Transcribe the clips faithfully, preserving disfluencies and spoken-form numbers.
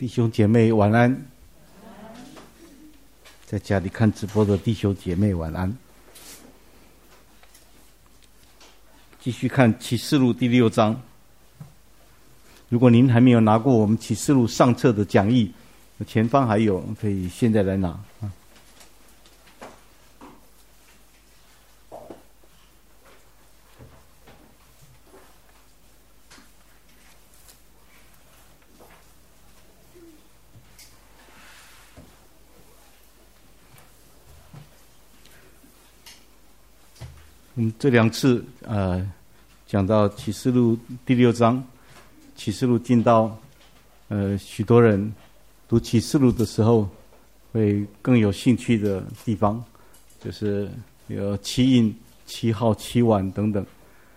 弟兄姐妹晚安，在家里看直播的弟兄姐妹晚安。继续看启示录第六章。如果您还没有拿过我们启示录上册的讲义，前方还有，可以现在来拿啊。我们这两次呃讲到启示录第六章，启示录进到呃许多人读启示录的时候会更有兴趣的地方，就是有七印、七号、七碗等等。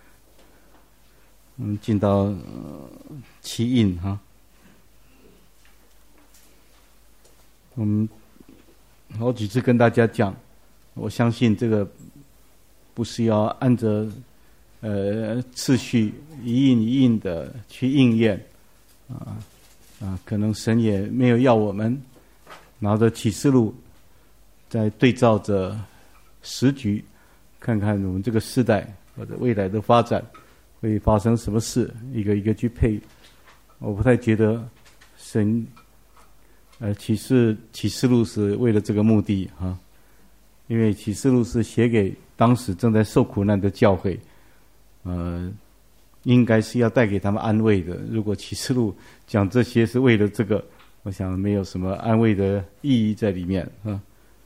嗯，进到、呃、七印哈，我们好几次跟大家讲，我相信这个不是要按着呃次序一印一印的去应验啊啊，可能神也没有要我们拿着启示录在对照着时局，看看我们这个时代或者未来的发展会发生什么事，一个一个去配。我不太觉得神呃启示启示录是为了这个目的啊，因为启示录是写给当时正在受苦难的教会，呃，应该是要带给他们安慰的。如果启示录讲这些是为了这个，我想没有什么安慰的意义在里面啊。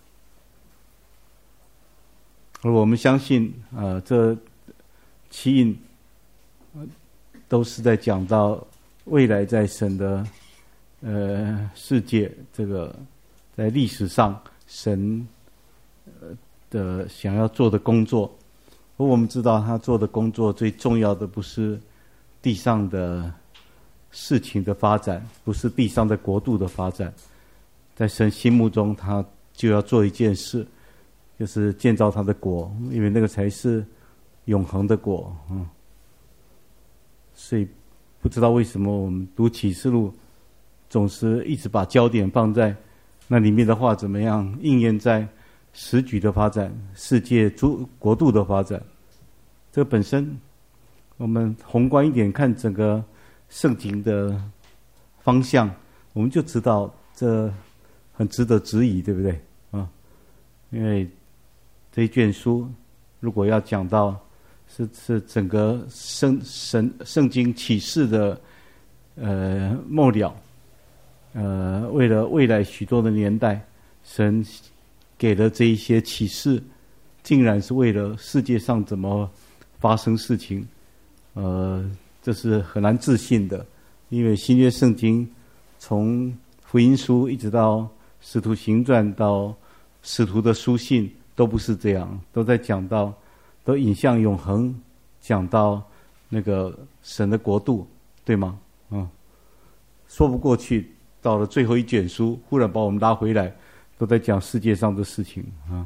而我们相信，呃，这七印、呃、都是在讲到未来在神的呃世界，这个在历史上神呃的想要做的工作。而我们知道他做的工作最重要的不是地上的事情的发展，不是地上的国度的发展，在神心目中他就要做一件事，就是建造他的国，因为那个才是永恒的国。嗯，所以不知道为什么我们读启示录总是一直把焦点放在那里面的话怎么样应验在时局的发展，世界诸国度的发展。这本身我们宏观一点看整个圣经的方向，我们就知道这很值得质疑，对不对啊？因为这一卷书如果要讲到是是整个圣神圣经启示的呃末了，呃为了未来许多的年代，神给了这一些启示，竟然是为了世界上怎么发生事情，呃，这是很难置信的。因为新约圣经从福音书一直到使徒行传到使徒的书信都不是这样，都在讲到，都引向永恒，讲到那个神的国度，对吗？嗯，说不过去，到了最后一卷书，忽然把我们拉回来，都在讲世界上的事情啊。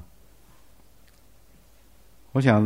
我想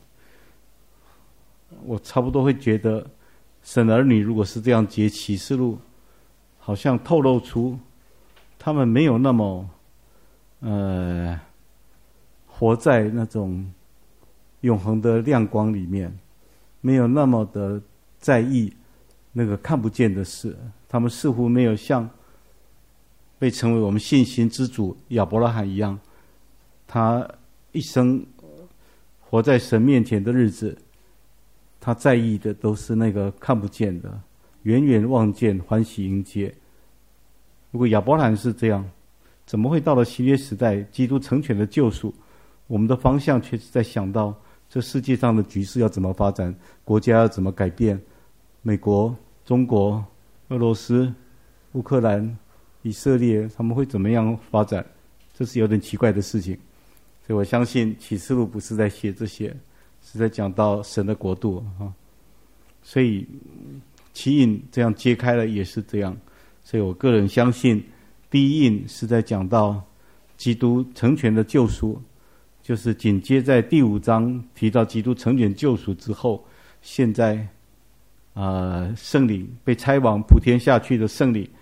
我差不多会觉得神儿女如果是这样解启示录，好像透露出他们没有那么呃活在那种永恒的亮光里面，没有那么的在意那个看不见的事，他们似乎没有像被称为我们信心之主亚伯拉罕一样，他一生活在神面前的日子，他在意的都是那个看不见的，远远望见，欢喜迎接。如果亚伯拉罕是这样，怎么会到了新约时代，基督成全的救赎，我们的方向却是在想到这世界上的局势要怎么发展，国家要怎么改变，美国、中国、俄罗斯、乌克兰、以色列他们会怎么样发展，这是有点奇怪的事情。所以我相信启示录不是在写这些，是在讲到神的国度啊。所以七印这样揭开了也是这样，所以我个人相信第一印是在讲到基督成全的救赎，就是紧接在第五章提到基督成全救赎之后，现在呃圣灵被差往普天下去的圣灵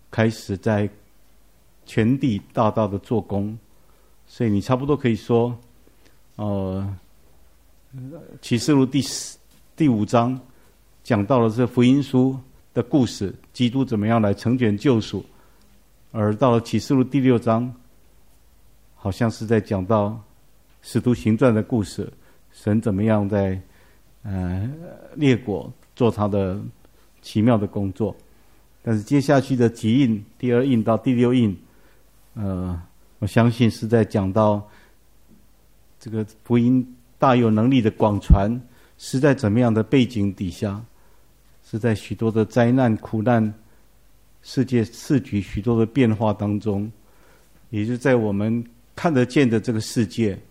开始在全地大大的做工，所以你差不多可以说，呃，启示录第四第五章讲到了这福音书的故事，基督怎么样来成全救赎，而到了启示录第六章，好像是在讲到使徒行传的故事，神怎么样在呃列国做他的奇妙的工作。但是接下去的集印，第二印到第六印，呃，我相信是在讲到这个福音大有能力的广传是在怎么样的背景底下，是在许多的灾难苦难世界世局许多的变化当中，也就是在我们看得见的这个世界，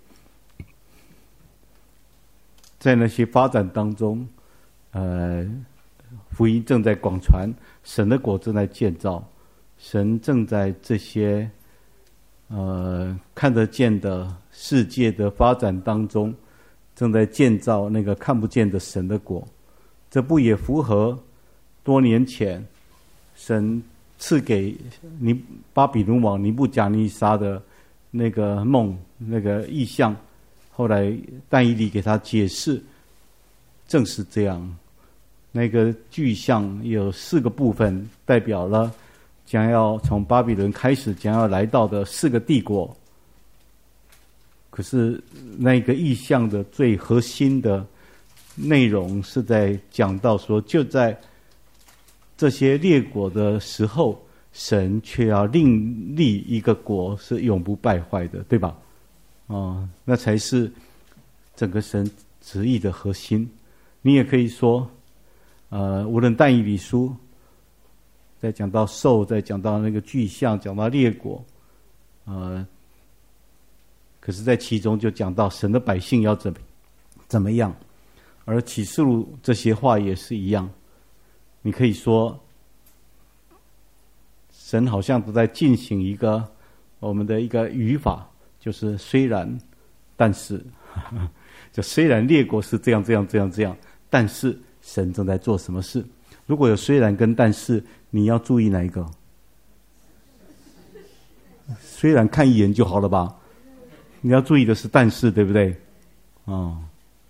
在那些发展当中，呃，福音正在广传，神的国正在建造，神正在这些呃看得见的世界的发展当中，正在建造那个看不见的神的国。这不也符合多年前神赐给尼巴比伦王尼布甲尼撒的那个梦，那个意象，后来但以理给他解释，正是这样。那个具象有四个部分，代表了将要从巴比伦开始将要来到的四个帝国。可是那个意象的最核心的内容是在讲到说，就在这些列国的时候，神却要另立一个国是永不败坏的，对吧？哦，那才是整个神旨意的核心。你也可以说，呃，无论但以理书在讲到兽，在讲到那个具象，讲到列国，呃，可是在其中就讲到神的百姓要怎么怎么样，而启示录这些话也是一样。你可以说，神好像都在进行一个我们的一个语法，就是虽然，但是，就虽然列国是这样这样这样这样，但是神正在做什么事？如果有虽然跟但是，你要注意哪一个？虽然看一眼就好了吧？你要注意的是但是，对不对？哦。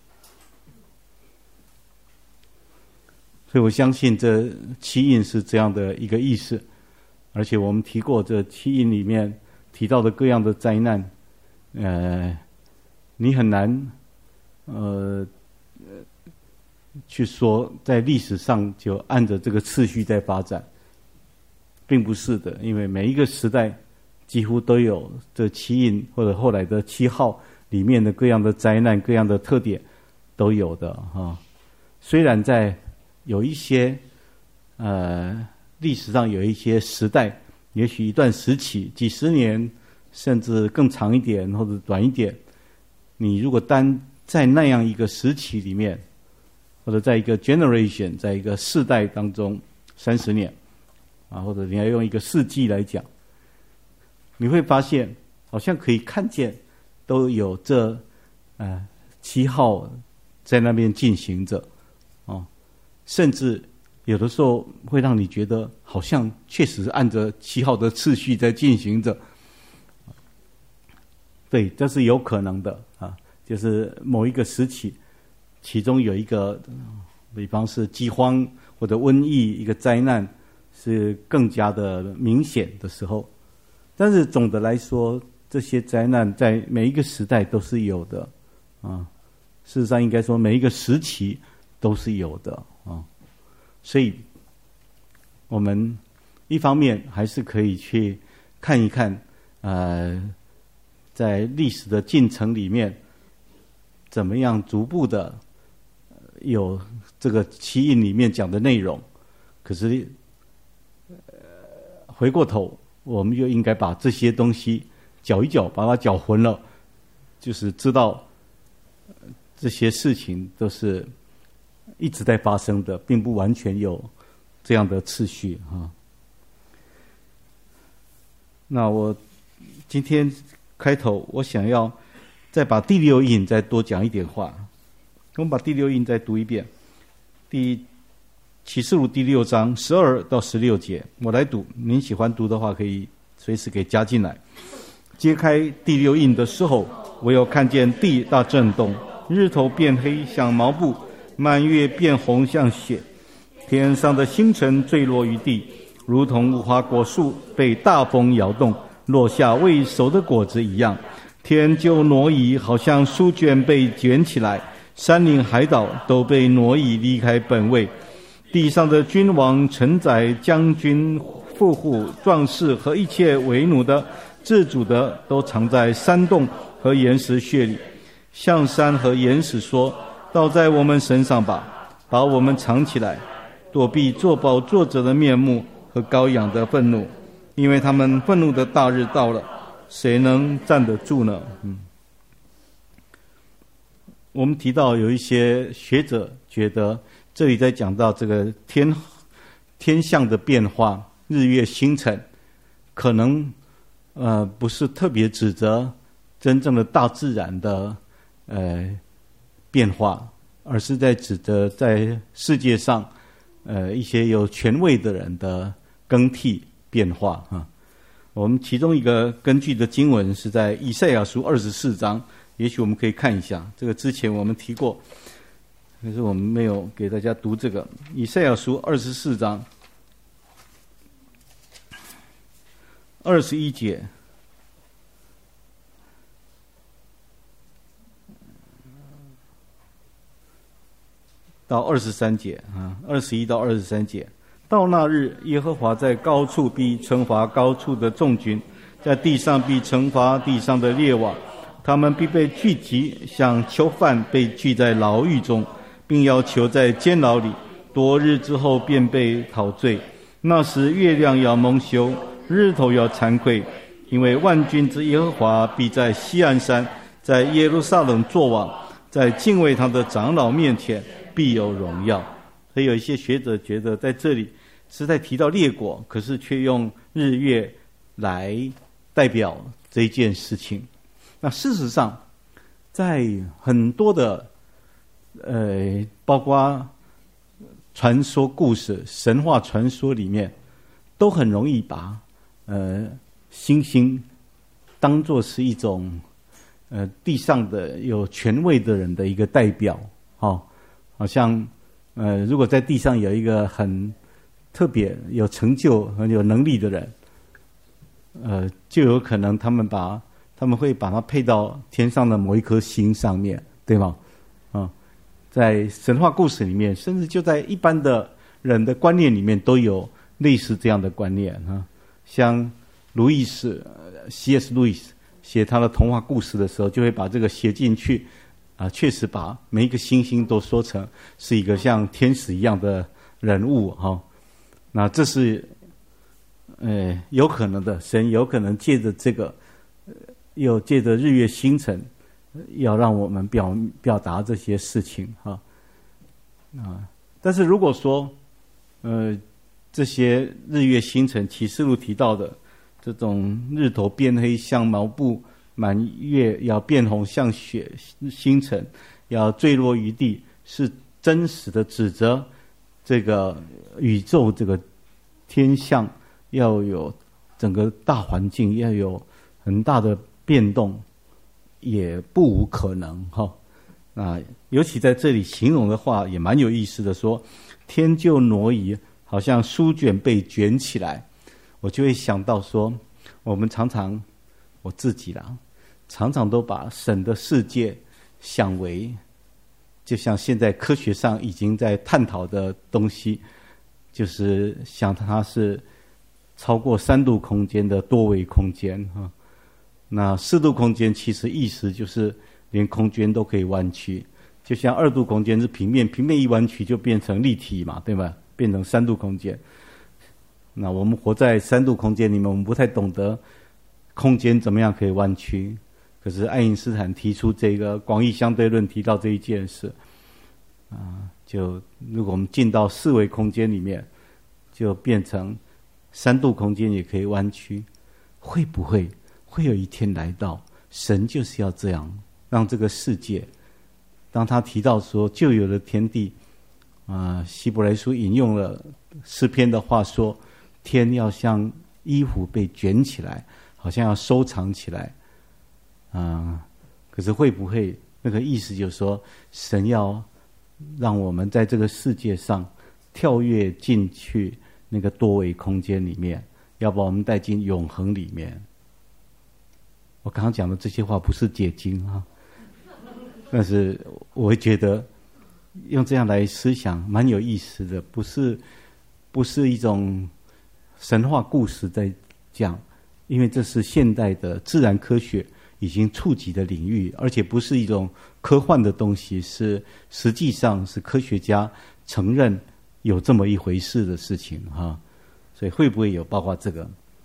所以我相信这七印是这样的一个意思，而且我们提过这七印里面提到的各样的灾难，呃，你很难呃去说在历史上就按着这个次序在发展，并不是的，因为每一个时代几乎都有这七印或者后来的七号里面的各样的灾难、各样的特点都有的哈。虽然在有一些呃历史上有一些时代，也许一段时期几十年甚至更长一点或者短一点，你如果单在那样一个时期里面，或者在一个 generation 在一个世代当中三十年啊，或者你要用一个世纪来讲，你会发现好像可以看见都有这呃七号在那边进行着哦。甚至有的时候会让你觉得好像确实是按着七号的次序在进行着，对，这是有可能的啊。就是某一个时期，其中有一个，比方是饥荒或者瘟疫，一个灾难是更加的明显的时候。但是总的来说，这些灾难在每一个时代都是有的啊。事实上，应该说每一个时期都是有的啊。所以我们一方面还是可以去看一看，呃，在历史的进程里面，怎么样逐步的有这个七印里面讲的内容。可是，呃，回过头，我们又应该把这些东西搅一搅，把它搅混了，就是知道这些事情都是一直在发生的，并不完全有这样的次序啊。那我今天开头，我想要再把第六印再多讲一点话。我们把第六印再读一遍，第启示录第六章十二到十六节，我来读，您喜欢读的话可以随时给加进来。揭开第六印的时候，我有看见地大震动，日头变黑像毛布，满月变红像血，天上的星辰坠落于地，如同无花果树被大风摇动，落下未熟的果子一样。天就挪移，好像书卷被卷起来，山岭海岛都被挪移离开本位。地上的君王、臣宰、将军、富户、壮士和一切为奴的、自主的，都藏在山洞和岩石穴里。向山和岩石说：倒在我们身上吧，把我们藏起来，躲避作宝作者的面目和羔羊的愤怒，因为他们愤怒的大日到了，谁能站得住呢？嗯，我们提到有一些学者觉得这里在讲到这个天天象的变化，日月星辰，可能呃不是特别指责真正的大自然的呃变化，而是在指责在世界上呃一些有权位的人的更替变化啊。我们其中一个根据的经文是在以赛亚书二十四章，也许我们可以看一下，这个之前我们提过，可是我们没有给大家读这个以赛亚书二十四章二十一节到二十三节啊，二十一到二十三节。到那日，耶和华在高处必惩罚高处的众军，在地上必惩罚地上的列王，他们必被聚集，像囚犯被聚在牢狱中，并要囚在监牢里，多日之后便被陶醉。那时月亮要蒙羞，日头要惭愧，因为万军之耶和华必在锡安山，在耶路撒冷作王，在敬畏他的长老面前必有荣耀。所以有一些学者觉得在这里是在提到列国，可是却用日月来代表这一件事情。那事实上在很多的呃包括传说故事、神话传说里面，都很容易把呃星星当作是一种呃地上的有权位的人的一个代表。哦，好像呃如果在地上有一个很特别有成就很有能力的人，呃就有可能他们把他们会把它配到天上的某一颗星上面，对吗？啊，在神话故事里面，甚至就在一般的人的观念里面，都有类似这样的观念啊。像路易斯 C S 路易斯写他的童话故事的时候，就会把这个写进去啊，确实把每一个星星都说成是一个像天使一样的人物哈、啊。那这是呃有可能的，神有可能借着这个。又借着日月星辰，要让我们表表达这些事情哈啊。但是如果说，呃，这些日月星辰，启示录提到的这种日头变黑像毛布，满月要变红像血，星辰要坠落于地，是真实的指责这个宇宙这个天象要有整个大环境要有很大的变动，也不无可能哈。那尤其在这里形容的话也蛮有意思的，说天就挪移，好像书卷被卷起来，我就会想到说，我们常常我自己啦，常常都把神的世界想为，就像现在科学上已经在探讨的东西，就是想它是超过三度空间的多维空间哈。那四度空间其实意思就是连空间都可以弯曲，就像二度空间是平面，平面一弯曲就变成立体嘛，对吧？变成三度空间。那我们活在三度空间里面，我们不太懂得空间怎么样可以弯曲。可是爱因斯坦提出这个广义相对论，提到这一件事啊，就如果我们进到四维空间里面，就变成三度空间也可以弯曲，会不会？会有一天来到，神就是要这样让这个世界，当他提到说就有了天地， 啊，希伯来书引用了诗篇的话说，天要像衣服被卷起来，好像要收藏起来啊。可是会不会那个意思就是说，神要让我们在这个世界上跳跃进去那个多维空间里面，要把我们带进永恒里面？我刚刚讲的这些话不是解经啊，但是我会觉得用这样来思想蛮有意思的，不是不是一种神话故事在讲，因为这是现代的自然科学已经触及的领域，而且不是一种科幻的东西，是实际上是科学家承认有这么一回事的事情哈。所以会不会有包括这个？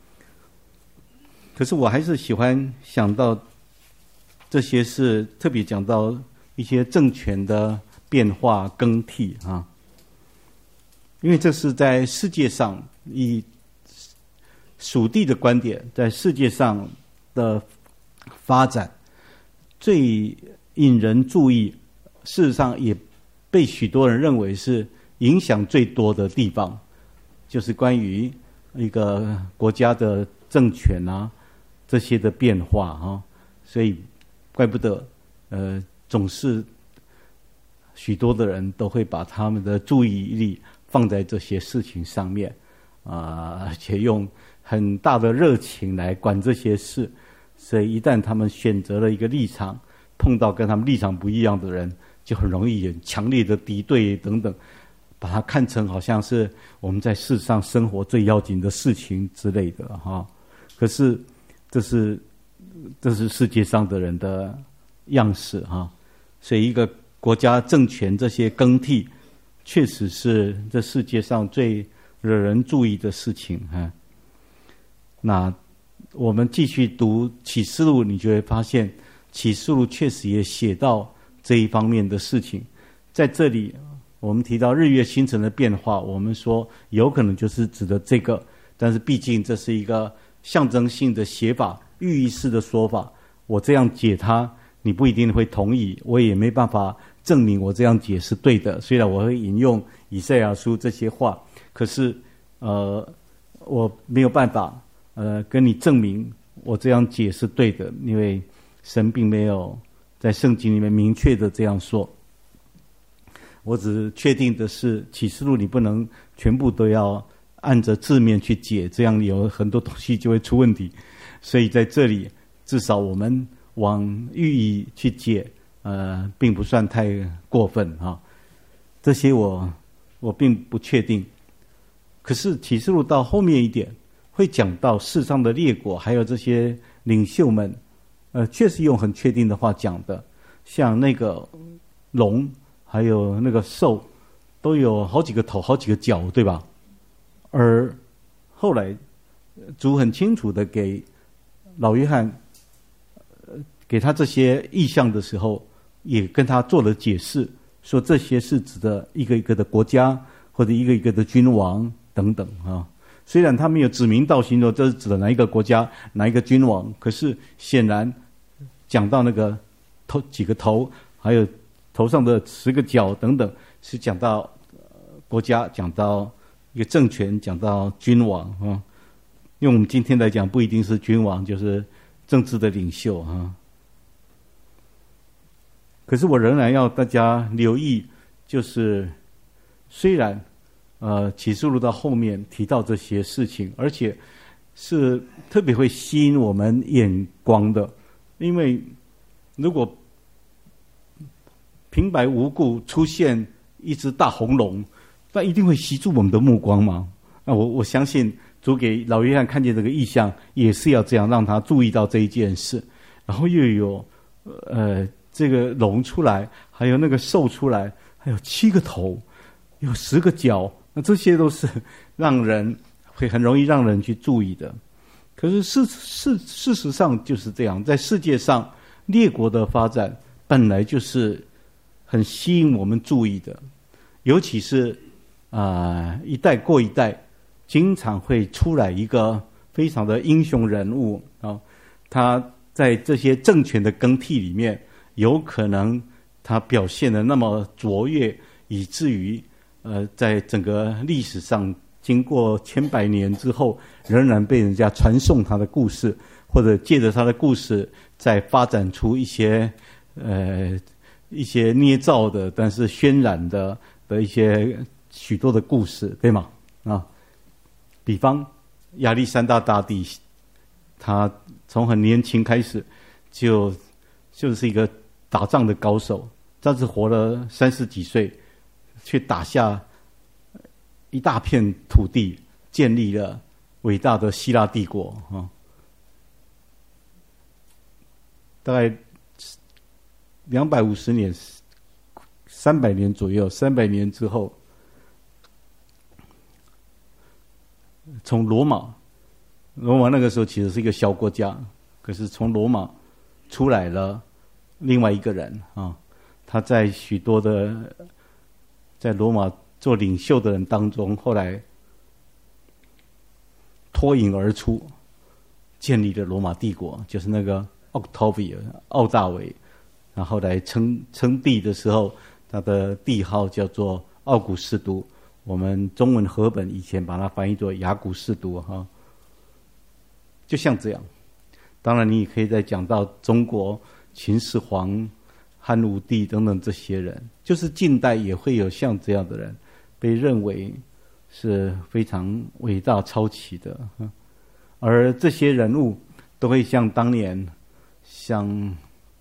可是我还是喜欢想到这些是特别讲到一些政权的变化更替啊，因为这是在世界上以属地的观点，在世界上的发展最引人注意，事实上也被许多人认为是影响最多的地方，就是关于一个国家的政权啊这些的变化啊，所以怪不得呃总是许多的人都会把他们的注意力放在这些事情上面啊，而且用很大的热情来管这些事。所以一旦他们选择了一个立场，碰到跟他们立场不一样的人，就很容易有强烈的敌对等等，把它看成好像是我们在世上生活最要紧的事情之类的哈。可是这是这是世界上的人的样式哈。所以一个国家政权这些更替，确实是这世界上最惹人注意的事情哈。那我们继续读启示录，你就会发现启示录确实也写到这一方面的事情。在这里我们提到日月星辰的变化，我们说有可能就是指的这个，但是毕竟这是一个象征性的写法，寓意式的说法，我这样解它你不一定会同意，我也没办法证明我这样解是对的。虽然我会引用以赛亚书这些话，可是呃我没有办法呃，跟你证明我这样解是对的，因为神并没有在圣经里面明确的这样说。我只确定的是，启示录你不能全部都要按着字面去解，这样有很多东西就会出问题。所以在这里，至少我们往寓意去解，呃，并不算太过分啊。这些我我并不确定。可是启示录到后面一点，会讲到世上的列国，还有这些领袖们，呃，确实用很确定的话讲的，像那个龙，还有那个兽，都有好几个头，好几个脚，对吧？而后来主很清楚的给老约翰，呃，给他这些意象的时候，也跟他做了解释，说这些是指的一个一个的国家，或者一个一个的君王等等啊。虽然他没有指名道姓说这是指的哪一个国家哪一个君王，可是显然讲到那个头几个头，还有头上的十个角等等，是讲到、呃、国家，讲到一个政权，讲到君王啊。用我们今天来讲，不一定是君王，就是政治的领袖啊。可是我仍然要大家留意，就是虽然呃，启示录到后面提到这些事情，而且是特别会吸引我们眼光的，因为如果平白无故出现一只大红龙，那一定会吸住我们的目光嘛。那我我相信主给老约翰看见这个异象，也是要这样让他注意到这一件事。然后又有呃这个龙出来，还有那个兽出来，还有七个头，有十个角。那这些都是让人会很容易让人去注意的。可是事事事实上就是这样，在世界上列国的发展本来就是很吸引我们注意的，尤其是啊、呃、一代过一代，经常会出来一个非常的英雄人物啊，他在这些政权的更替里面，有可能他表现得那么卓越，以至于呃，在整个历史上，经过千百年之后，仍然被人家传颂他的故事，或者借着他的故事，再发展出一些呃一些捏造的，但是渲染的的一些许多的故事，对吗？啊，比方亚历山大大帝，他从很年轻开始就就是一个打仗的高手，但是活了三十几岁，却打下一大片土地，建立了伟大的希腊帝国啊！大概两百五十年、三百年左右，三百年之后，从罗马，罗马那个时候其实是一个小国家，可是从罗马出来了另外一个人啊，他在许多的在罗马做领袖的人当中，后来脱颖而出，建立了罗马帝国，就是那个 Octavian 奥大维。然后来称称帝的时候，他的帝号叫做奥古斯都。我们中文和本以前把它翻译作雅古士都哈，就像这样。当然，你也可以再讲到中国秦始皇、汉武帝等等这些人，就是近代也会有像这样的人，被认为是非常伟大超奇的。而这些人物都会像当年像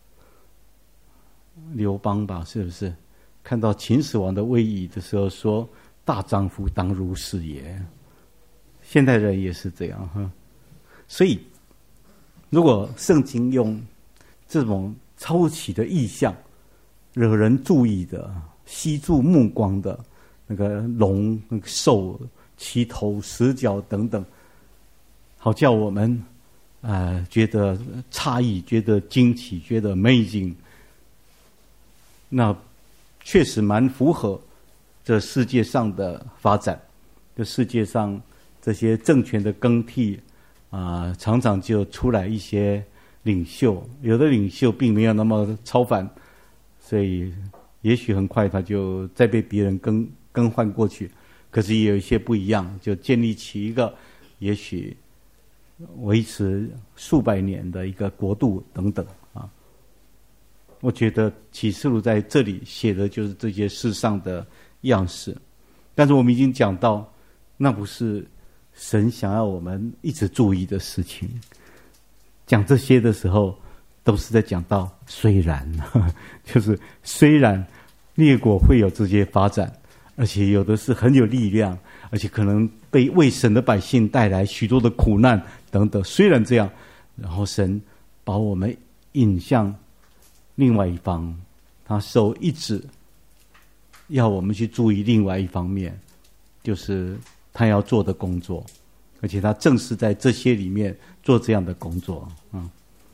刘邦吧，是不是？看到秦始皇的威仪的时候说，大丈夫当如是也。现代人也是这样哈。所以如果圣经用这种超奇的意象，惹人注意的、吸住目光的那个龙、那个兽、七头十角等等，好叫我们呃觉得诧异、觉得惊奇、觉得 amazing， 那确实蛮符合这世界上的发展。这世界上这些政权的更替啊、呃，常常就出来一些领袖，有的领袖并没有那么超凡，所以也许很快他就再被别人更更换过去。可是也有一些不一样，就建立起一个也许维持数百年的一个国度等等啊。我觉得启示录在这里写的就是这些世上的样式，但是我们已经讲到，那不是神想要我们一直注意的事情。讲这些的时候，都是在讲到虽然，就是虽然列国会有这些发展，而且有的是很有力量，而且可能被为神的百姓带来许多的苦难等等。虽然这样，然后神把我们引向另外一方，他手一指，要我们去注意另外一方面，就是他要做的工作，而且他正是在这些里面做这样的工作。嗯，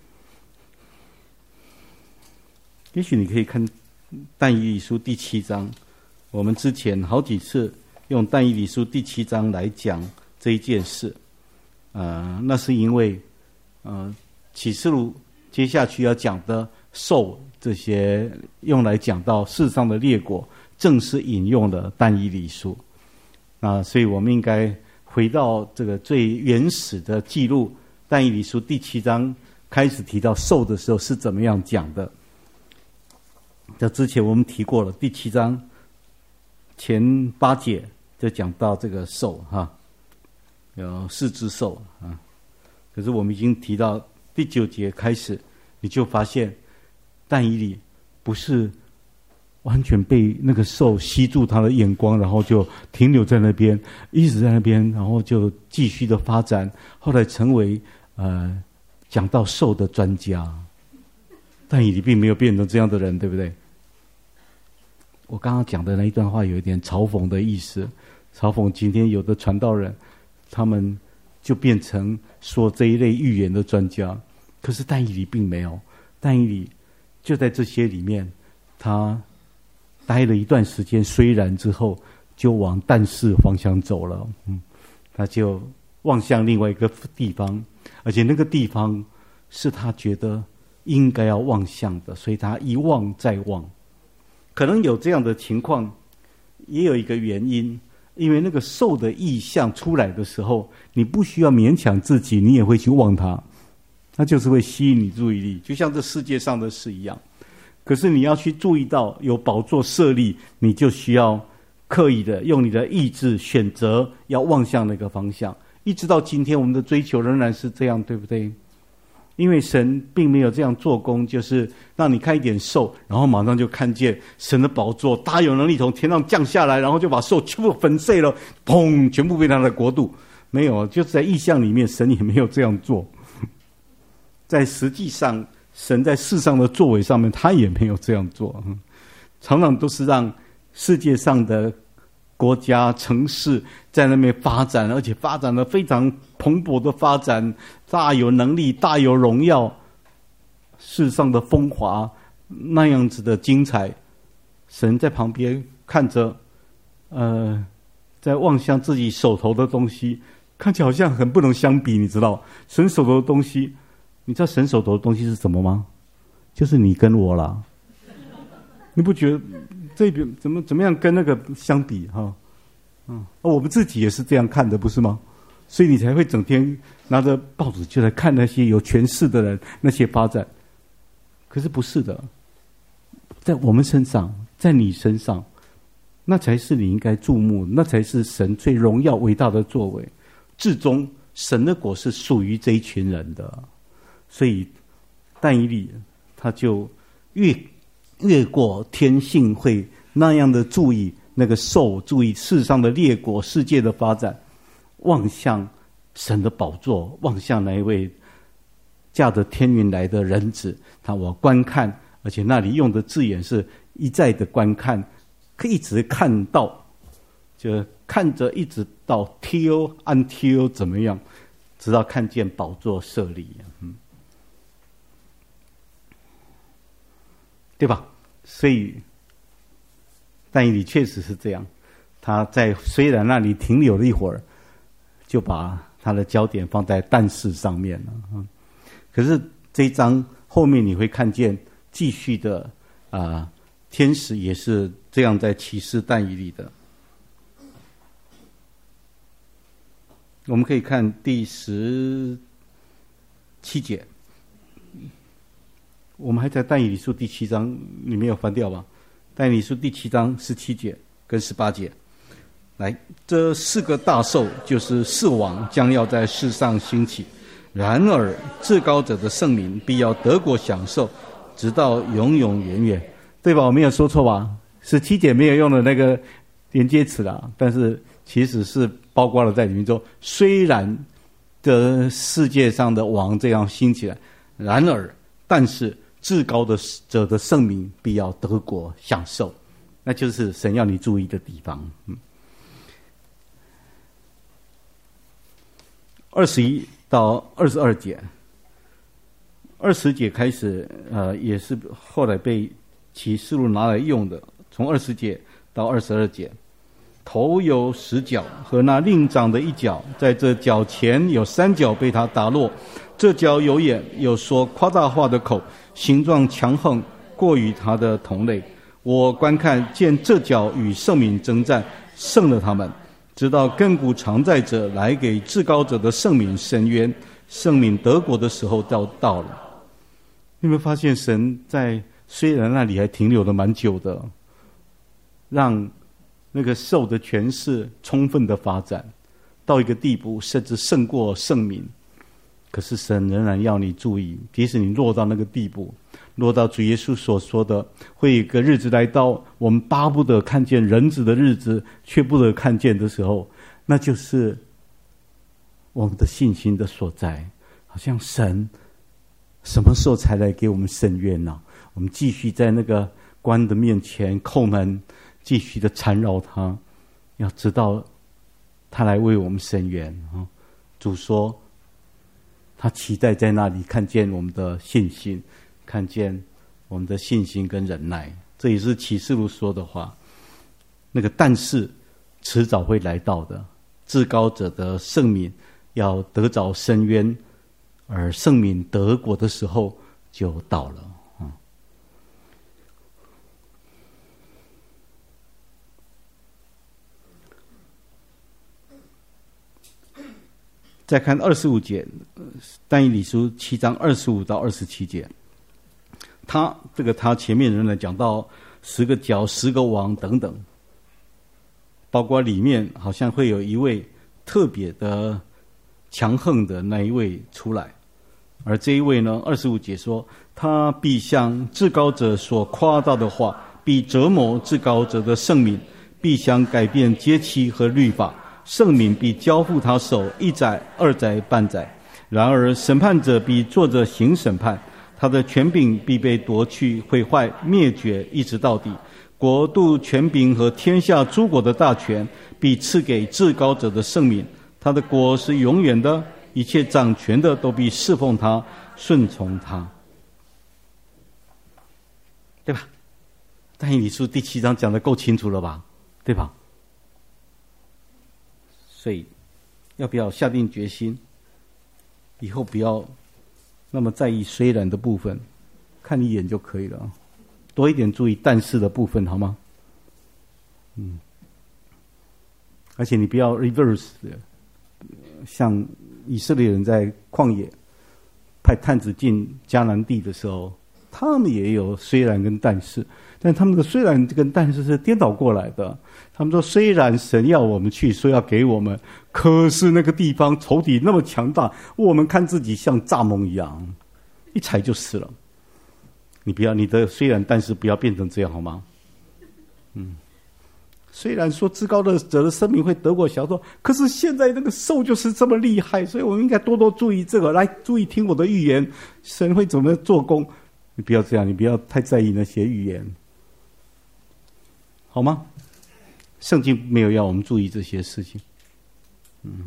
也许你可以看但以理书第七章，我们之前好几次用但以理书第七章来讲这一件事，呃，那是因为呃启示录接下去要讲的兽这些用来讲到世上的列国，正是引用了但以理书。啊，所以我们应该回到这个最原始的记录，但以理书第七章开始提到兽的时候是怎么样讲的。这之前我们提过了，第七章前八节就讲到这个兽哈，有四只兽啊。可是我们已经提到第九节开始，你就发现但以理不是完全被那个兽吸住他的眼光，然后就停留在那边，一直在那边，然后就继续的发展，后来成为呃讲到兽的专家。但以理并没有变成这样的人，对不对？我刚刚讲的那一段话有一点嘲讽的意思，嘲讽今天有的传道人，他们就变成说这一类预言的专家。可是但以理并没有，但以理就在这些里面，他待了一段时间，虽然之后就往但氏方向走了，嗯，他就望向另外一个地方，而且那个地方是他觉得应该要望向的，所以他一望再望。可能有这样的情况， 也有一个原因，因为那个受的意象出来的时候，你不需要勉强自己，你也会去望它，它就是会吸引你注意力，就像这世界上的事一样。可是你要去注意到有宝座设立，你就需要刻意的用你的意志选择要望向那个方向。一直到今天，我们的追求仍然是这样，对不对？因为神并没有这样做工，就是让你看一点兽，然后马上就看见神的宝座大有能力从天上降下来，然后就把兽全部粉碎了，砰，全部被他的国度。没有，就是在意象里面，神也没有这样做。在实际上，神在世上的作为上面，他也没有这样做，常常都是让世界上的国家城市在那边发展，而且发展得非常蓬勃的发展，大有能力，大有荣耀，世上的风华那样子的精彩。神在旁边看着，呃，在望向自己手头的东西，看起来好像很不能相比。你知道，神手头的东西，你知道神手头的东西是什么吗？就是你跟我啦。你不觉得这边怎么怎么样跟那个相比哈？嗯，我们自己也是这样看的，不是吗？所以你才会整天拿着报纸就来看那些有权势的人那些发展。可是不是的，在我们身上，在你身上，那才是你应该注目，那才是神最荣耀伟大的作为。至终神的国是属于这一群人的，所以但以理他就越越过天性会那样的注意那个兽，注意世上的列国世界的发展，望向神的宝座，望向那一位驾着天云来的人子。他我观看，而且那里用的字眼是一再的观看，可以一直看到，就看着一直到 till until 怎么样，直到看见宝座设立，嗯，对吧？所以但以理确实是这样，他在虽然那里停留了一会儿，就把他的焦点放在但是上面了。可是这一章后面你会看见继续的啊、呃，天使也是这样在启示但以理的。我们可以看第十七节，我们还在但以理书第七章，你没有翻掉吧？但以理书第七章十七节跟十八节，来，这四个大兽就是四王，将要在世上兴起。然而至高者的圣民必要得国享受，直到永永远远，对吧？我没有说错吧？十七节没有用的那个连接词啦，但是其实是包括了在里面说，虽然的世界上的王这样兴起来，然而但是至高的者的圣民必要得国享受，那就是神要你注意的地方。嗯，二十一到二十二节，二十节开始，呃，也是后来被启示录拿来用的。从二十节到二十二节，头有十角，和那另长的一角，在这角前有三角被他打落。这角有眼，有说夸大话的口，形状强横，过于他的同类。我观看见这角与圣民征战，胜了他们，直到亘古常在者来给至高者的圣民伸冤，圣民得国的时候到到了。你有没有发现神在虽然那里还停留了蛮久的，让那个兽的权势充分的发展到一个地步，甚至胜过圣民。可是神仍然要你注意，即使你落到那个地步，落到主耶稣所说的会有一个日子来到，我们巴不得看见人子的日子，却不得看见的时候，那就是我们的信心的所在。好像神什么时候才来给我们伸冤呢、啊？我们继续在那个官的面前叩门，继续的缠绕他，要知道他来为我们伸冤啊！主说他期待在那里看见我们的信心，看见我们的信心跟忍耐，这也是启示录说的话。那个但是迟早会来到的，至高者的圣民要得着伸冤，而圣民得国的时候就到了。 再看二十五节，但以理书七章二十五到二十七节，他这个他前面仍然讲到十个角、十个王等等，包括里面好像会有一位特别的强横的那一位出来，而这一位呢，二十五节说，他必向至高者所夸大的话，必折磨至高者的圣名，必想改变节期和律法，圣名必交付他手，一载、二载、半载。然而审判者必坐着行审判，他的权柄必被夺去、毁坏、灭绝，一直到底。国度、权柄和天下诸国的大权必赐给至高者的圣名，他的国是永远的，一切掌权的都必侍奉他、顺从他，对吧？但以理书第七章讲得够清楚了吧，对吧？所以要不要下定决心，以后不要那么在意虽然的部分，看一眼就可以了，多一点注意但是的部分，好吗？嗯，而且你不要 reverse 的，像以色列人在旷野派探子进迦南地的时候，他们也有虽然跟但是，但他们的虽然跟但是是颠倒过来的。他们说，虽然神要我们去，说要给我们，可是那个地方仇敌那么强大，我们看自己像蚱蜢一样，一踩就死了。你不要你的虽然但是不要变成这样，好吗？嗯，虽然说至高的者的生命会得过小说，可是现在那个兽就是这么厉害，所以我们应该多多注意这个，来注意听我的预言，神会怎么做工。你不要这样，你不要太在意那些预言，好吗？圣经没有要我们注意这些事情。嗯，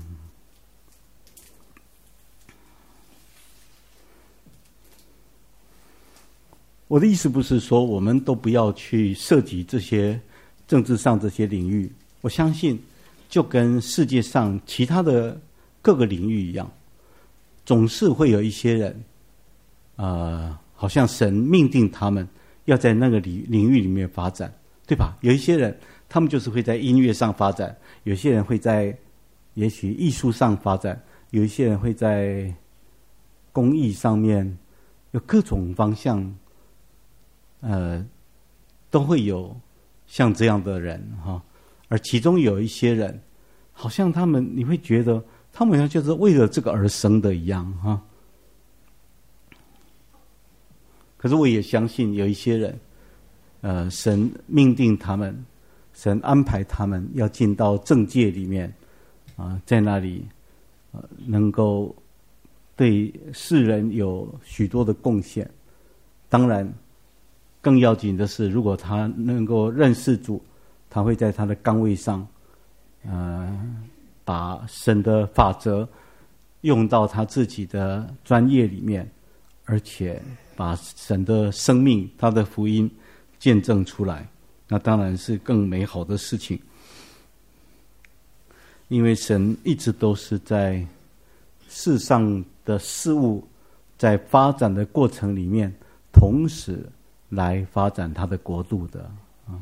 我的意思不是说我们都不要去涉及这些政治上这些领域，我相信就跟世界上其他的各个领域一样，总是会有一些人呃好像神命定他们要在那个领领域里面发展，对吧？有一些人他们就是会在音乐上发展，有些人会在也许艺术上发展，有一些人会在公益上面，有各种方向，呃，都会有像这样的人哈。而其中有一些人，好像他们你会觉得他们好像就是为了这个而生的一样哈。可是我也相信有一些人，呃，神命定他们，神安排他们要进到政界里面，啊、呃，在那里，呃，能够对世人有许多的贡献。当然，更要紧的是，如果他能够认识主，他会在他的岗位上，呃，把神的法则用到他自己的专业里面，而且把神的生命、他的福音见证出来，那当然是更美好的事情。因为神一直都是在世上的事物在发展的过程里面，同时来发展他的国度的啊。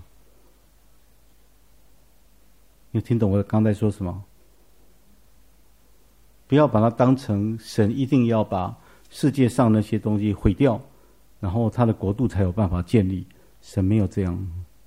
你听懂我刚才说什么？不要把它当成神一定要把世界上那些东西毁掉，然后他的国度才有办法建立。神没有这样，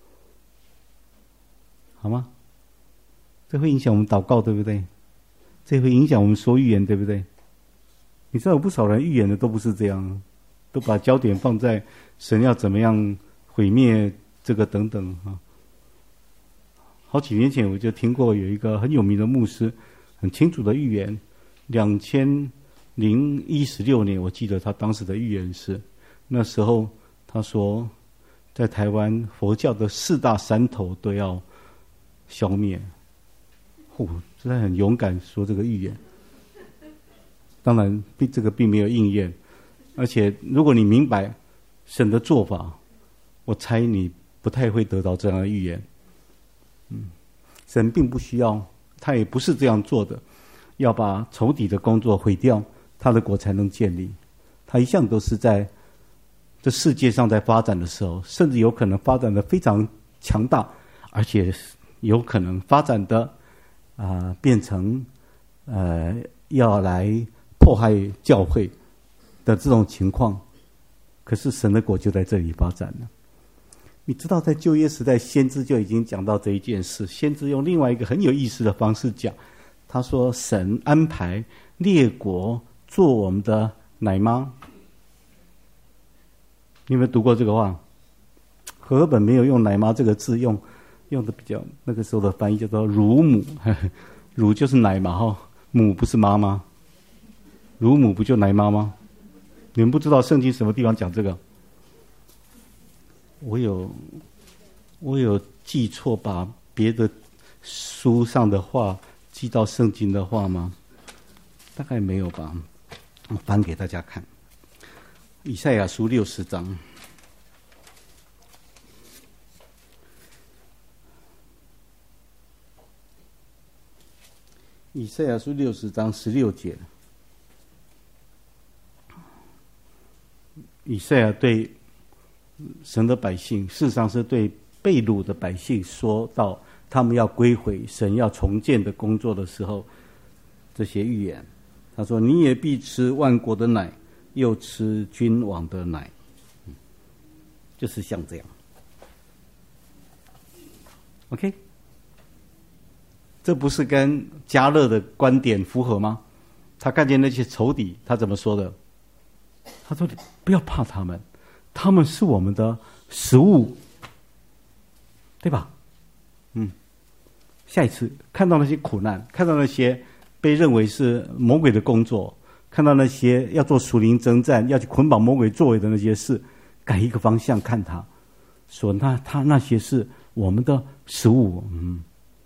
好吗？这会影响我们祷告，对不对？这会影响我们说预言，对不对？你知道有不少人预言的都不是这样，都把焦点放在神要怎么样毁灭这个等等啊。好几年前我就听过有一个很有名的牧师，很清楚的预言，两千零一十六年，我记得他当时的预言是，那时候他说，在台湾佛教的四大山头都要消灭。哦，真的很勇敢说这个预言。当然，这个并没有应验。而且，如果你明白神的做法，我猜你不太会得到这样的预言。嗯，神并不需要，他也不是这样做的，要把仇敌的工作毁掉，他的国才能建立。他一向都是在这世界上在发展的时候，甚至有可能发展的非常强大，而且有可能发展的啊、呃、变成呃要来迫害教会的这种情况，可是神的国就在这里发展了。你知道在旧约时代，先知就已经讲到这一件事。先知用另外一个很有意思的方式讲，他说神安排列国做我们的奶妈。你有没有读过这个话？和本没有用奶妈这个字，用用的比较那个时候的翻译叫做乳母，乳就是奶嘛哈，母不是妈妈，乳母不就奶妈吗？你们不知道圣经什么地方讲这个？我有我有记错，把别的书上的话记到圣经的话吗？大概没有吧。我翻给大家看，以赛亚书六十章。以赛亚书六十章十六节，以赛亚对神的百姓，事实上是对被掳的百姓说到他们要归回神要重建的工作的时候，这些预言。他说：“你也必吃万国的奶，又吃君王的奶。”就是像这样。OK， 这不是跟加勒的观点符合吗？他看见那些仇敌，他怎么说的？他说：“不要怕他们，他们是我们的食物，对吧？”嗯。下一次看到那些苦难，看到那些被认为是魔鬼的工作，看到那些要做属灵征战、要去捆绑魔鬼作为的那些事，改一个方向看他，说那他那些是我们的食物。嗯。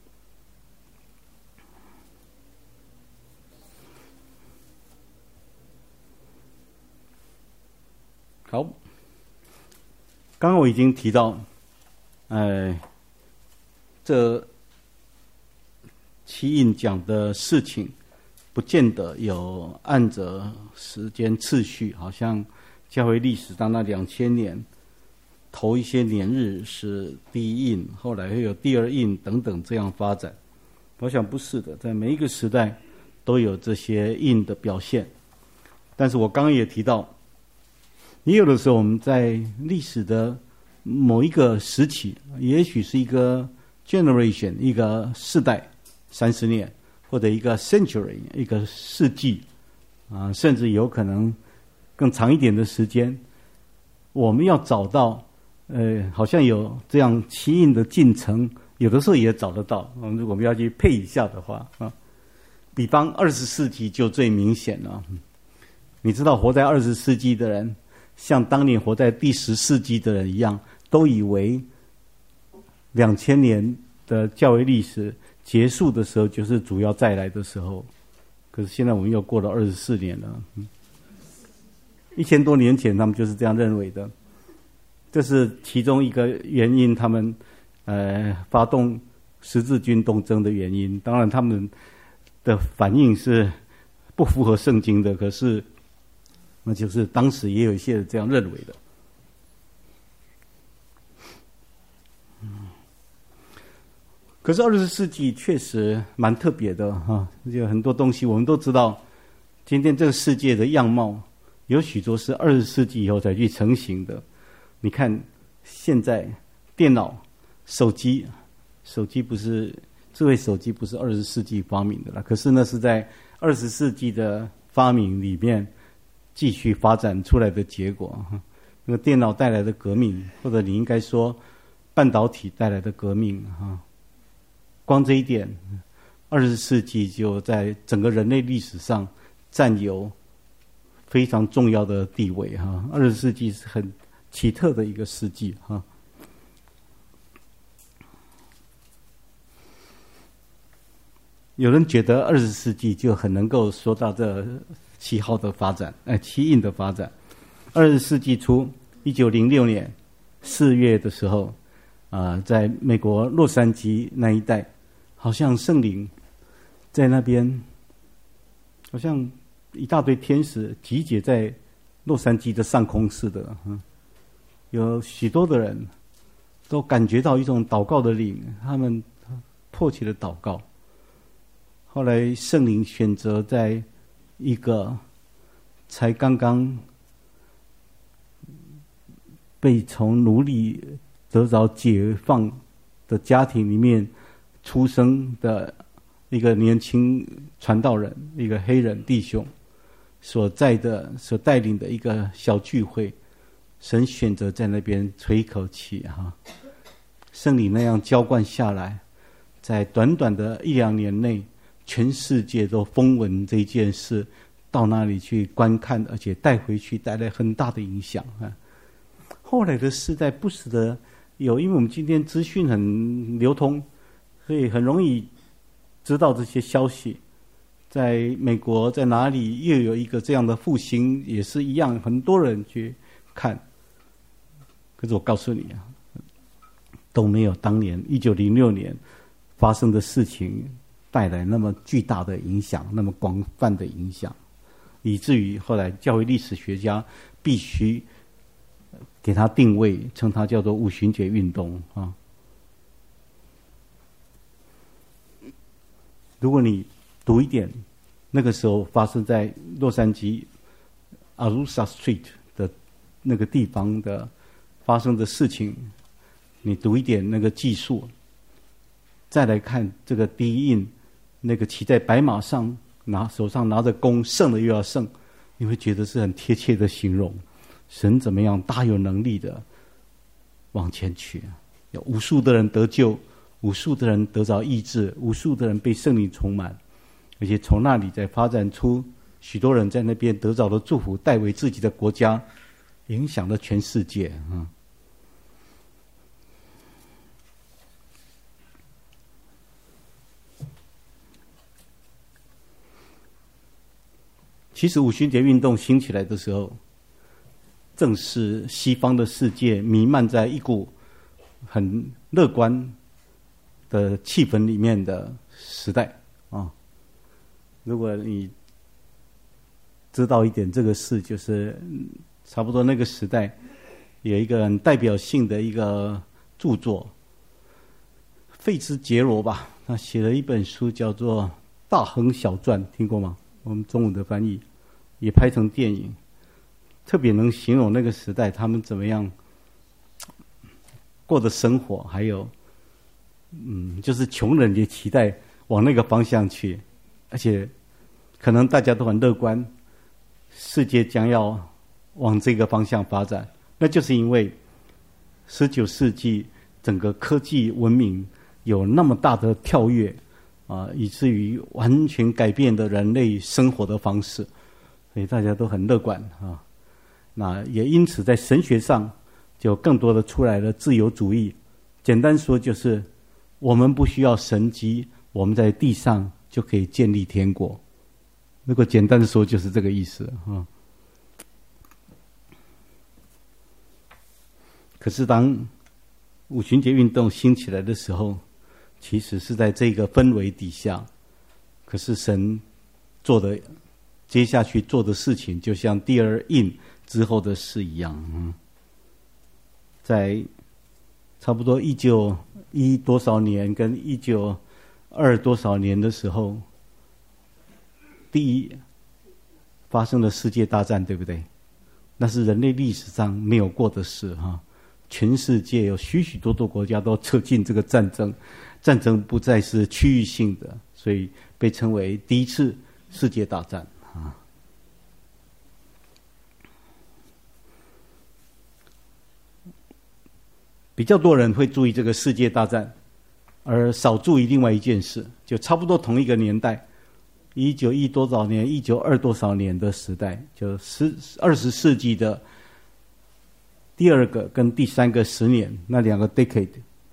好，刚刚我已经提到，呃，这七印讲的事情，不见得有按着时间次序，好像教会历史上那两千年，头一些年日是第一印，后来会有第二印等等这样发展。我想不是的，在每一个时代都有这些印的表现。但是我刚刚也提到，也有的时候我们在历史的某一个时期，也许是一个 generation 一个世代三十年，或者一个 century 一个世纪啊，甚至有可能更长一点的时间，我们要找到呃，好像有这样奇印的进程，有的时候也找得到。我们如果我们要去配一下的话啊，比方二十世纪就最明显了。你知道，活在二十世纪的人，像当年活在第十世纪的人一样，都以为两千年的教会历史结束的时候就是主要再来的时候。可是现在我们又过了二十四年了，一千多年前他们就是这样认为的。这是其中一个原因，他们呃发动十字军东征的原因。当然他们的反应是不符合圣经的，可是那就是当时也有一些人这样认为的。可是二十世纪确实蛮特别的哈，有很多东西我们都知道，今天这个世界的样貌有许多是二十世纪以后才去成型的。你看现在电脑、手机，手机不是智慧手机不是二十世纪发明的了，可是那是在二十世纪的发明里面继续发展出来的结果。那个电脑带来的革命，或者你应该说半导体带来的革命哈，光这一点，二十世纪就在整个人类历史上占有非常重要的地位哈。二十世纪是很奇特的一个世纪哈。有人觉得二十世纪就很能够说到这七号的发展，哎，七印的发展。二十世纪初，一九零六年四月的时候，啊、呃，在美国洛杉矶那一带，好像圣灵在那边，好像一大堆天使集结在洛杉矶的上空似的，嗯，有许多的人都感觉到一种祷告的灵，他们迫切的祷告。后来圣灵选择在一个才刚刚被从奴隶得到解放的家庭里面出生的一个年轻传道人，一个黑人弟兄所在的所带领的一个小聚会，神选择在那边吹一口气哈，圣灵那样浇灌下来，在短短的一两年内，全世界都风闻这件事，到那里去观看，而且带回去带来很大的影响啊。后来的世代不时的有，因为我们今天资讯很流通，所以很容易知道这些消息。在美国在哪里又有一个这样的复兴，也是一样，很多人去看。可是我告诉你啊，都没有当年一九零六年发生的事情带来那么巨大的影响，那么广泛的影响，以至于后来教会历史学家必须给它定位，称它叫做五旬节运动啊。如果你读一点，那个时候发生在洛杉矶 Azusa Street 的那个地方的发生的事情，你读一点那个技术，再来看这个第一印，那个骑在白马上，拿手上拿着弓，胜了又要胜，你会觉得是很贴切的形容。神怎么样大有能力的往前去，有无数的人得救，无数的人得着医治，无数的人被圣灵充满，而且从那里再发展出许多人在那边得着的祝福，带回自己的国家，影响了全世界啊。其实五旬节运动兴起来的时候，正是西方的世界弥漫在一股很乐观的气氛里面的时代啊。如果你知道一点这个事，就是差不多那个时代有一个很代表性的一个著作，费兹杰罗吧，他写了一本书叫做《大亨小传》，听过吗？我们中文的翻译也拍成电影，特别能形容那个时代他们怎么样过的生活，还有嗯，就是穷人也期待往那个方向去，而且可能大家都很乐观，世界将要往这个方向发展，那就是因为十九世纪整个科技文明有那么大的跳跃啊，以至于完全改变了人类生活的方式，所以大家都很乐观啊。那也因此在神学上就更多的出来了自由主义。简单说就是我们不需要神迹，我们在地上就可以建立天国。如果简单的说就是这个意思啊。可是当五旬节运动兴起来的时候，其实是在这个氛围底下，可是神做的接下去做的事情，就像第二印之后的事一样。嗯，在差不多一九一多少年跟一九二多少年的时候，第一发生了世界大战，对不对？那是人类历史上没有过的事哈。全世界有许许多多国家都扯进这个战争，战争不再是区域性的，所以被称为第一次世界大战啊。比较多人会注意这个世界大战，而少注意另外一件事，就差不多同一个年代，一九一多少年，一九二多少年的时代，就十二十世纪的第二个跟第三个十年，那两个 decade，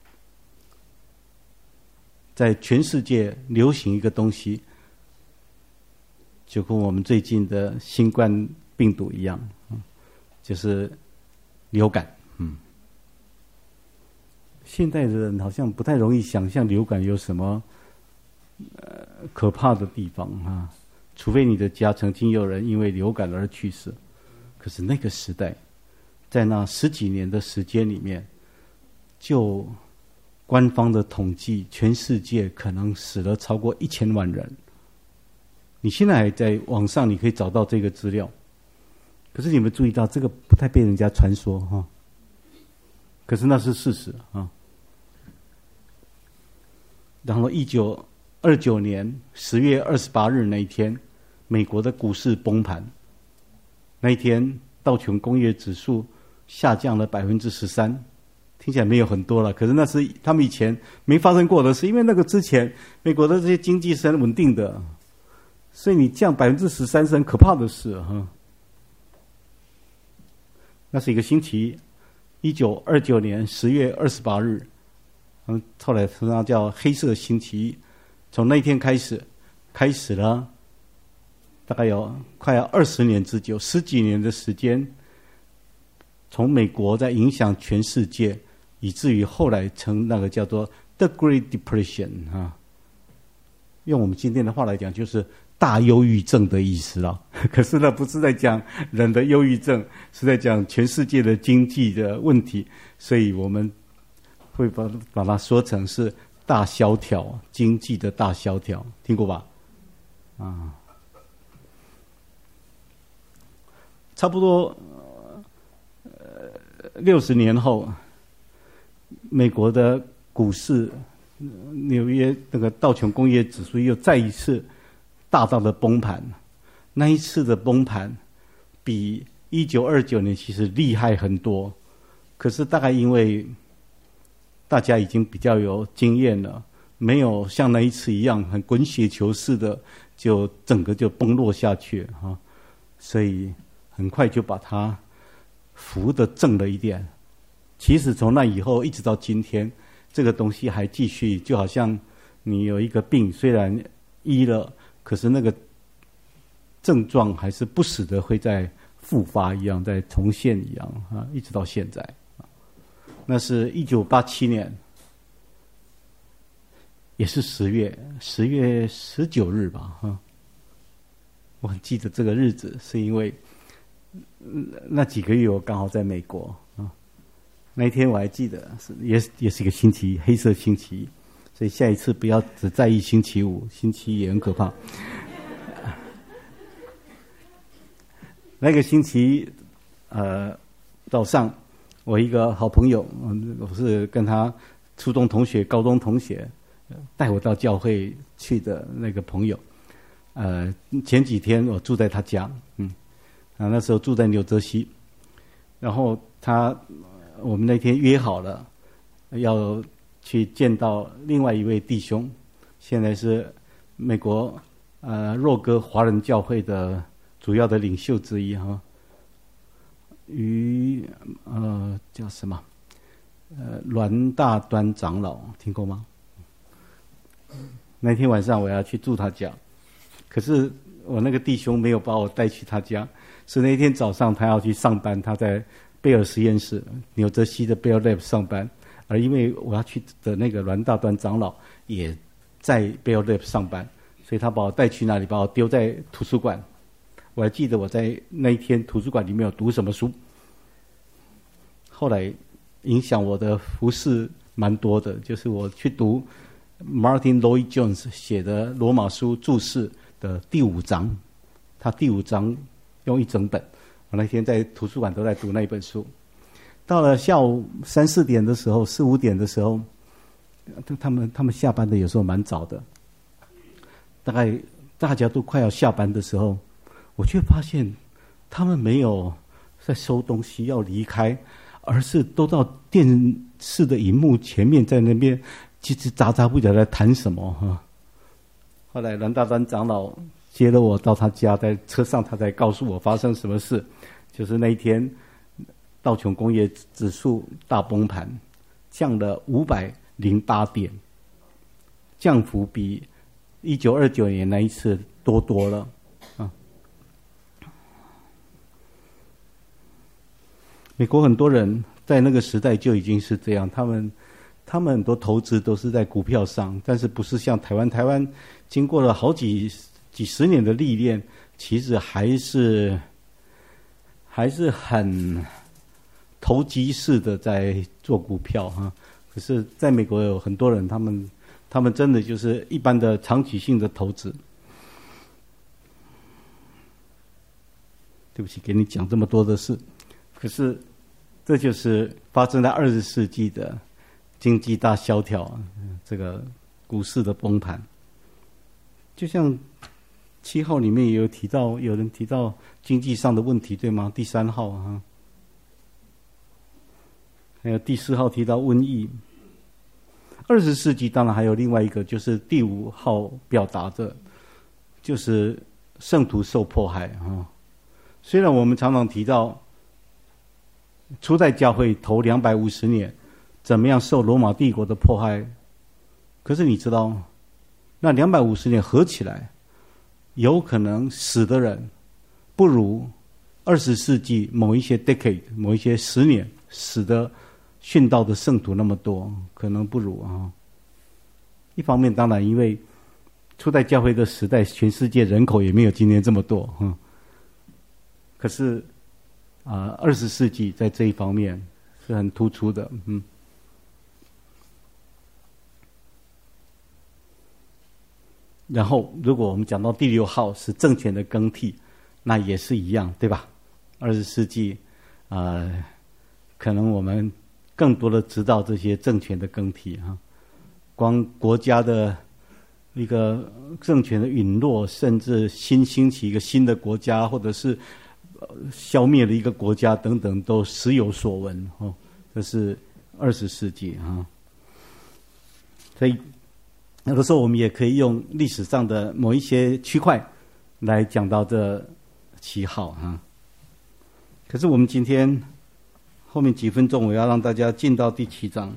在全世界流行一个东西，就跟我们最近的新冠病毒一样，就是流感。嗯，现代的人好像不太容易想象流感有什么呃可怕的地方啊，除非你的家曾经有人因为流感而去世。可是那个时代，在那十几年的时间里面，就官方的统计，全世界可能死了超过一千万人， 你现在还在网上你可以找到这个资料，可是你们注意到这个不太被人家传说哈，可是那是事实啊。然后一九二九年十月二十八日那一天，美国的股市崩盘，那一天道琼工业指数下降了百分之十三，听起来没有很多了，可是那是他们以前没发生过的事，因为那个之前美国的这些经济是很稳定的，所以你降百分之十三是很可怕的事哈。那是一个星期一，一九二九年十月二十八日，嗯，后来称它叫黑色星期一。从那一天开始，开始了大概有快要二十年之久，十几年的时间，从美国在影响全世界，以至于后来称那个叫做 The Great Depression 啊。用我们今天的话来讲，就是大忧郁症的意思了。可是呢，不是在讲人的忧郁症，是在讲全世界的经济的问题，所以我们会把把它说成是大萧条，经济的大萧条，听过吧？啊，差不多呃六十年后，美国的股市，纽约那个道琼工业指数又再一次大大的崩盘。那一次的崩盘比一九二九年其实厉害很多，可是大概因为大家已经比较有经验了，没有像那一次一样很滚雪球似的就整个就崩落下去哈，所以很快就把它扶得正了一点。其实从那以后一直到今天，这个东西还继续，就好像你有一个病，虽然医了，可是那个症状还是不时的会再复发一样，再重现一样啊，一直到现在。那是一九八七年，也是十月，十月十九日吧，哈。我很记得这个日子，是因为那几个月我刚好在美国啊。那一天我还记得，是也也是一个星期一，黑色星期一。所以下一次不要只在意星期五，星期一也很可怕。那个星期呃早上，我一个好朋友，我是跟他初中同学、高中同学，带我到教会去的那个朋友。呃，前几天我住在他家，嗯，啊，那时候住在纽泽西，然后他，我们那天约好了要去见到另外一位弟兄，现在是美国呃若哥华人教会的主要的领袖之一哈，于呃叫什么？呃，栾大端长老听过吗？那天晚上我要去住他家，可是我那个弟兄没有把我带去他家，是那天早上他要去上班，他在贝尔实验室，纽泽西的贝尔 Lab 上班，而因为我要去的那个栾大端长老也在贝尔 Lab 上班，所以他把我带去那里，把我丢在图书馆。我还记得我在那一天图书馆里面有读什么书，后来影响我的服事蛮多的，就是我去读 Martin Lloyd Jones 写的《罗马书注释》的第五章，他第五章用一整本，我那天在图书馆都在读那一本书。到了下午三四点的时候，四五点的时候，他们他们下班的有时候蛮早的，大概大家都快要下班的时候，我却发现他们没有在收东西要离开，而是都到电视的荧幕前面，在那边叽叽喳喳不晓得在谈什么哈。后来栾大端长老接了我到他家，在车上他才告诉我发生什么事，就是那一天道琼工业指数大崩盘，降了五百零八点，降幅比一九二九年那一次多多了啊。美国很多人在那个时代就已经是这样，他们他们很多投资都是在股票上，但是不是像台湾，台湾经过了好几几十年的历练，其实还是还是很投机式的在做股票哈。可是在美国有很多人，他们他们真的就是一般的长期性的投资。 对不起，给你讲这么多的事。可是这就是发生在二十世纪的经济大萧条，这个股市的崩盘。就像七号里面也有提到，有人提到经济上的问题，对吗？第三号啊，还有第四号提到瘟疫。二十世纪当然还有另外一个，就是第五号表达的，就是圣徒受迫害啊。虽然我们常常提到初代教会头两百五十年怎么样受罗马帝国的迫害，可是你知道，那两百五十年合起来，有可能死的人不如二十世纪某一些 decade 某一些十年死的殉道的圣徒那么多，可能不如啊。一方面当然因为初代教会的时代，全世界人口也没有今天这么多，嗯，可是啊，二十世纪在这一方面是很突出的，嗯。然后，如果我们讲到第六号是政权的更替，那也是一样，对吧？二十世纪，呃，可能我们更多的知道这些政权的更替哈，光国家的一个政权的陨落，甚至新兴起一个新的国家，或者是消灭了一个国家等等，都时有所闻哦。这是二十世纪啊，所以有的时候我们也可以用历史上的某一些区块来讲到这七号哈。可是我们今天后面几分钟，我要让大家进到第七章，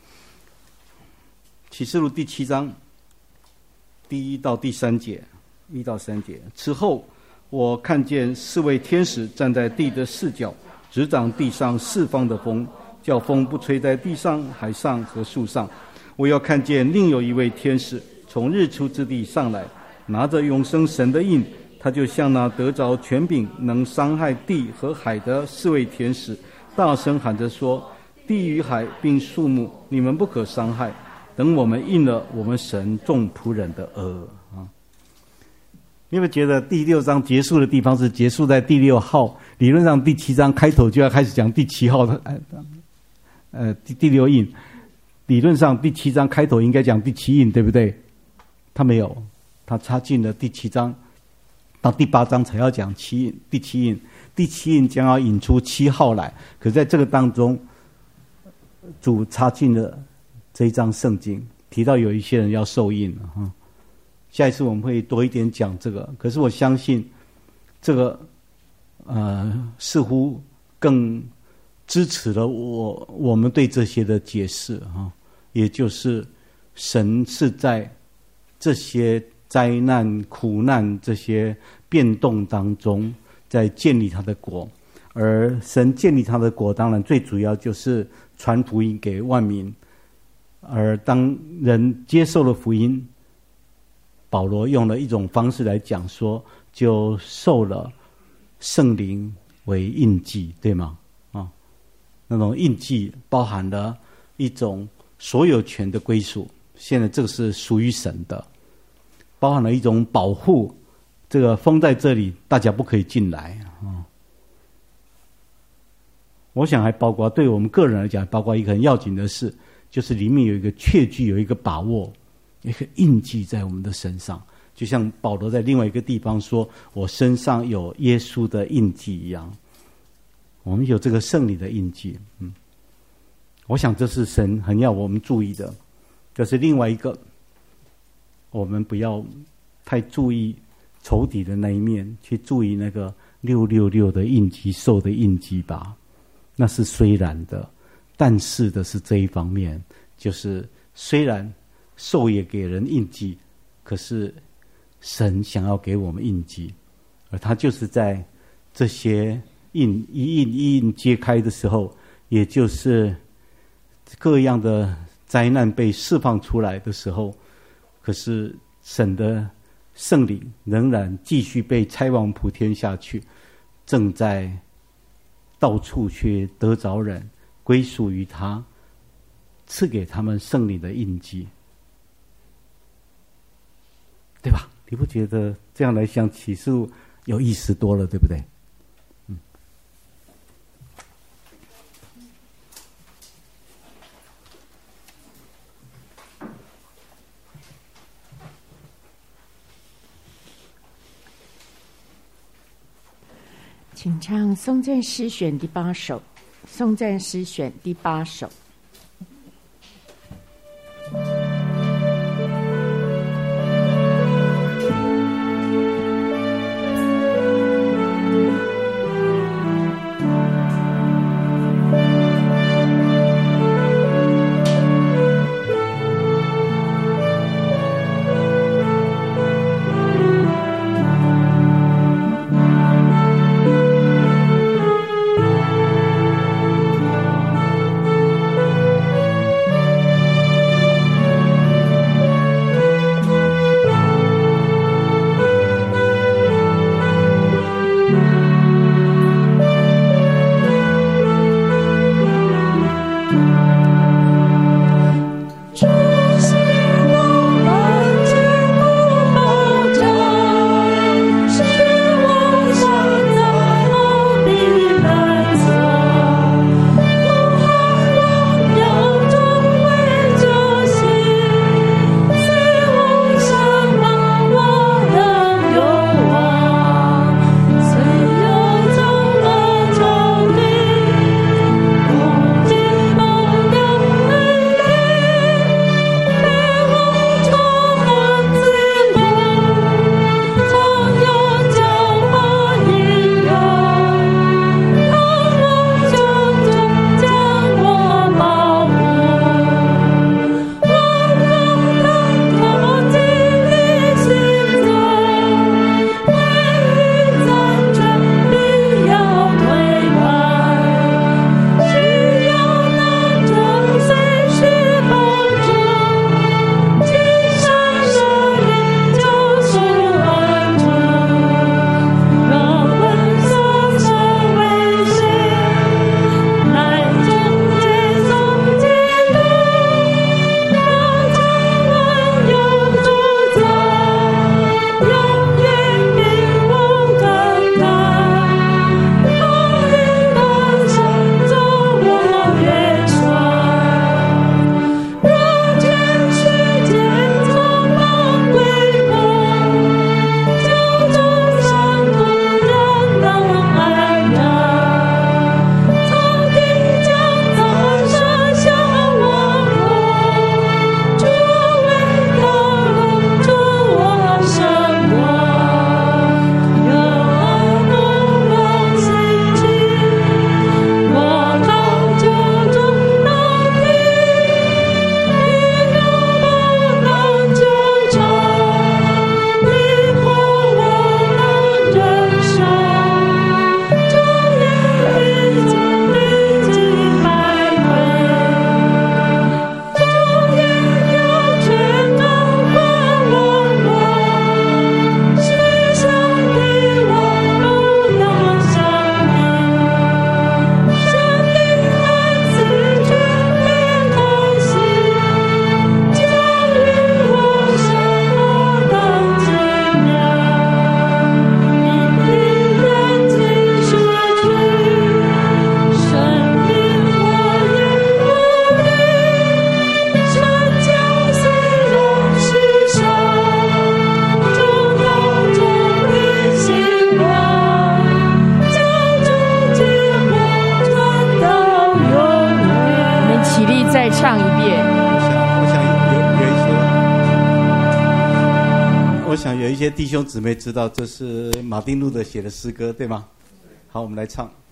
启示录第七章第一到第三节，一到三节。此后，我看见四位天使站在地的四角，执掌地上四方的风，叫风不吹在地上、海上和树上。我又看见另有一位天使从日出之地上来，拿着永生神的印，他就向那得着权柄能伤害地和海的四位天使大声喊着说：地与海并树木，你们不可伤害，等我们应了我们神众仆人的额啊！你有没有觉得第六章结束的地方是结束在第六号？理论上第七章开头就要开始讲第七号的，呃，第第六印。理论上第七章开头应该讲第七印，对不对？他没有，他插进了第七章，到第八章才要讲七印。第七印，第七印将要引出七号来。可是在这个当中，主插进了这一章圣经，提到有一些人要受印了哈。下一次我们会多一点讲这个。可是我相信，这个呃似乎更支持了我我们对这些的解释哈。也就是神是在这些灾难、苦难、这些变动当中，在建立他的国。而神建立他的国，当然最主要就是传福音给万民。而当人接受了福音，保罗用了一种方式来讲说，就受了圣灵为印记，对吗？啊，那种印记包含了一种所有权的归属，现在这个是属于神的，包含了一种保护，这个封在这里，大家不可以进来啊。我想还包括对我们个人来讲，包括一个很要紧的事，就是里面有一个确据，有一个把握，一个印记在我们的身上，就像保罗在另外一个地方说：“我身上有耶稣的印记一样。”我们有这个圣灵的印记，嗯。我想这是神很要我们注意的，这是另外一个，我们不要太注意仇敌的那一面，去注意那个六六六的印记、兽的印记吧。那是虽然的，但是的是这一方面，就是虽然兽也给人印记，可是神想要给我们印记，而他就是在这些印一印一印揭开的时候，也就是各样的灾难被释放出来的时候，可是神的圣灵仍然继续被差往普天下去，正在到处去得着人归属于他，赐给他们圣灵的印记，对吧？你不觉得这样来想启示录有意思多了，对不对？ 请唱颂赞诗选第八首，颂赞诗选第八首。 有一些弟兄姊妹知道这是马丁路德写的诗歌，对吗？好，我们来唱。